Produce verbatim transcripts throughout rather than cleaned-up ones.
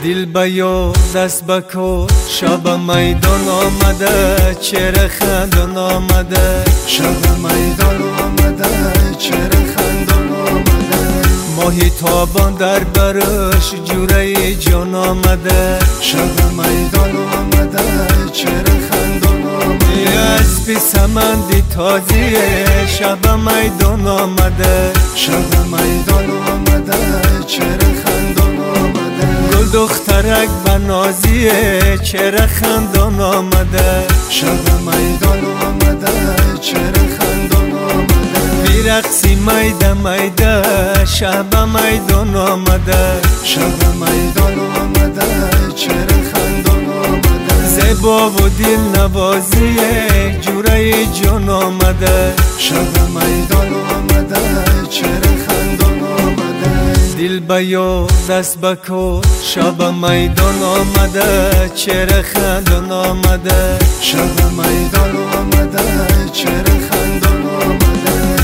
دل بیار دست بکن شب میدان آمده چهره خندان آمده شب میدان آمده چهره خندان آمده ماهی تابان در برش جوره جان آمده شب میدان آمده چهره خندان آمده اسب سمندی تازیه شب میدان آمده شب میدان آمده چهره خندان آمده گل دخترک بنازیه چهره خندان آمده شب میدان آمده چهره خندان آمده بیرقصی میده میده شب میدان آمده شب میدان آمده چهره خندان آمده زیبا و دل نوازیه جوره جان آمده شب میدان آمده چهره خندان آمده دل بیار دست بکن شب میدان آمده چهره خندان آمده شب میدان آمده چهره خندان آمده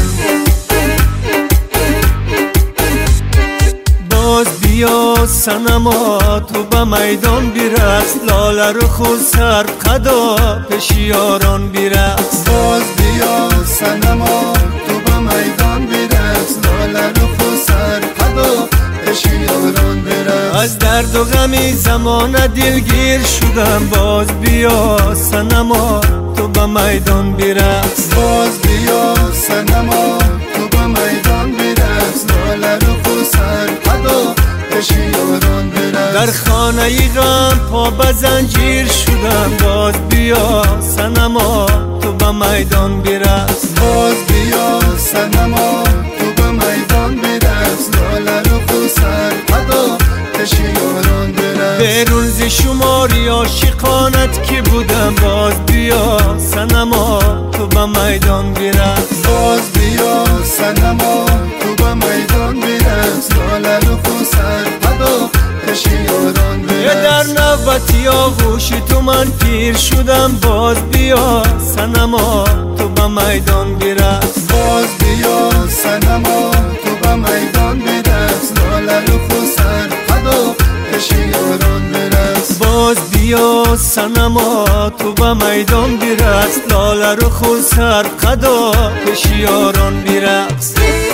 باز بیا صنما تو به میدان برقص لاله رو خود سر قدا پیش یاران برقص باز بیا صنما تو به میدان برقص لاله رو خود سر قدا پیش یاران برقص از درد و غمی زمان دلگیر شدم باز بیا صنما تو به میدان برقص باز بیا صنما تو به میدان برقص لاله رو خود سر قدا پیش یاران برقص در خانه ای غم پا به زنجیر شدم باز بیا صنما تو به میدان برقص باز بیا صنما تو به میدان برقص لاله رو خود سر قدا پیش یاران برقص بیرون ز شماری عاشقانت که بودم باز بیا صنما تو به میدان برقص باز بیا صنما تو به میدان برقص لاله رو خود سر قدا پیش یاران یه در برقص نوبتی آغوش تو من پیر شدم باز بیا صنما تو به میدان برقص باز بیا صنما تو به میدان برقص لاله رو خود سر قدا پیش یاران برقص باز بیا صنما تو به میدان برقص لاله رو خود سر قدا پیش یاران برقص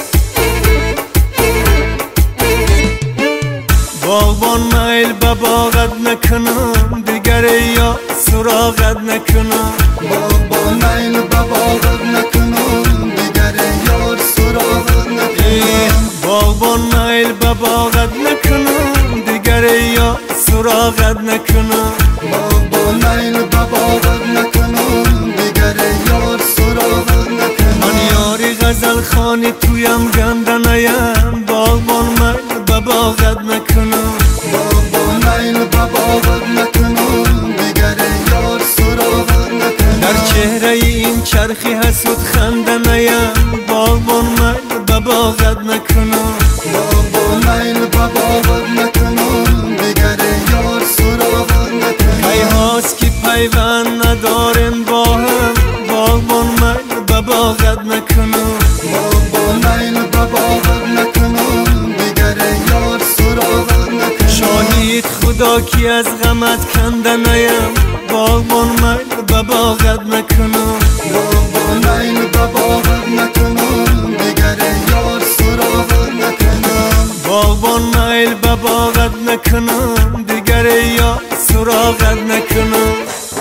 باغبان میل به باغت نکنم دیگر یا سراغت نکنم باغبان میل به باغت نکنم دیگر یار سراغت نکنم باغبان میل به باغت نکنم دیگر یا سراغت نکنم باغبان میل به باغت نکنم دیگر یار سراغت نکنم من یاری غزل خانی تویم گنده نیم باغبان میل به باغت نکنم باغبان میل به باغت نکنم دیگر یار سراغت نکنم در چهره این چرخی حسود خنده نیم باغبان میل به باغت نکنم باغبان میل به باغت نکنم دیگر یار سراغت نکنم کی هاست که پیوند نداریم با هم باغبان میل به باغت نکنم باغبان میل به باغت نکنم دیگر یار سراغت نکنم شاهید خدا کی از غمت کنده نیم باغبان میل به باغت نکنم باغبان میل به باغت نکنم دیگر یار سراغت نکنم باغبان میل به باغت نکنم دیگر یا سراغت نکنم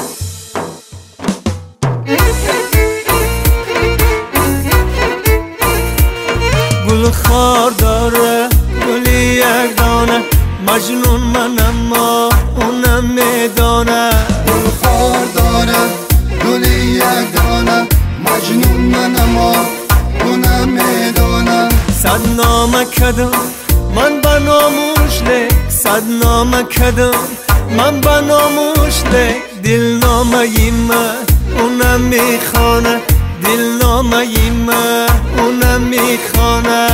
گل خار داره گلی یک دانه مجنون من اما اونم میدانه گل خار داره گلی یک دانه مجنون من اما اونم میدانم صد نامه کدم من به ناموش لک صد نامه کدم من به ناموش لک دل نامه من اونم میخوانه دل نامه من اونم میخوانه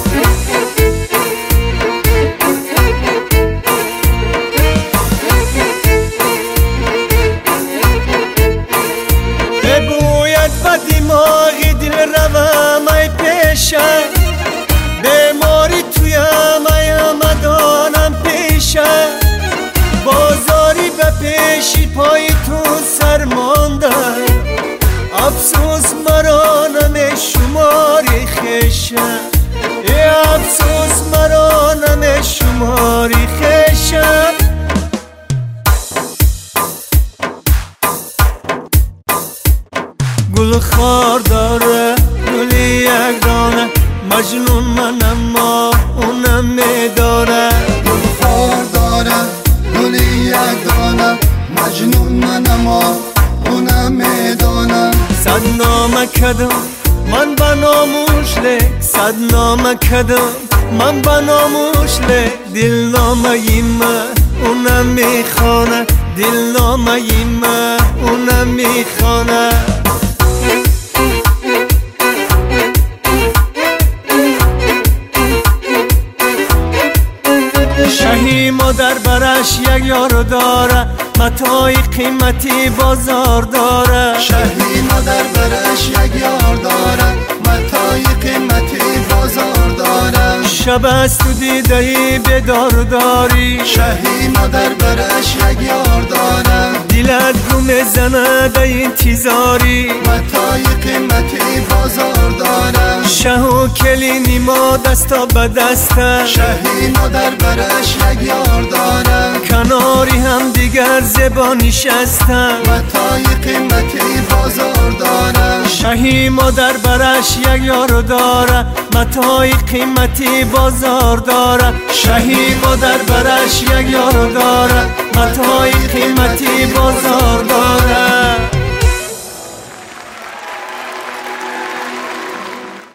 ببوید به دماغی دل روم ای پیشه بیماری تویم ای همدانم پیشه کدم من با ناموش لک صد نامه کدم من با ناموش لک دل نامه ایمه اونم میخوانه دل نامه ایمه اونم میخوانه شهی مادر برش یک یار داره متای قیمتی بازار داره شهی مادر برش یک یار داره متای قیمتی بازار داره شب است تو دیده ای بیدار داری شهی مادر برش یک یار داره دلت رو میزنه ده انتظاری متای قیمتی بازار داره شه و کلی نیما دستا به دسته شهی مادر برش یک یار داره کناری هم دیگر زبان نشسته متای قیمتی بازار داره شهی مادر برش یک یار داره متای قیمتی بازار داره شهی مادر برش یک یار داره متای قیمتی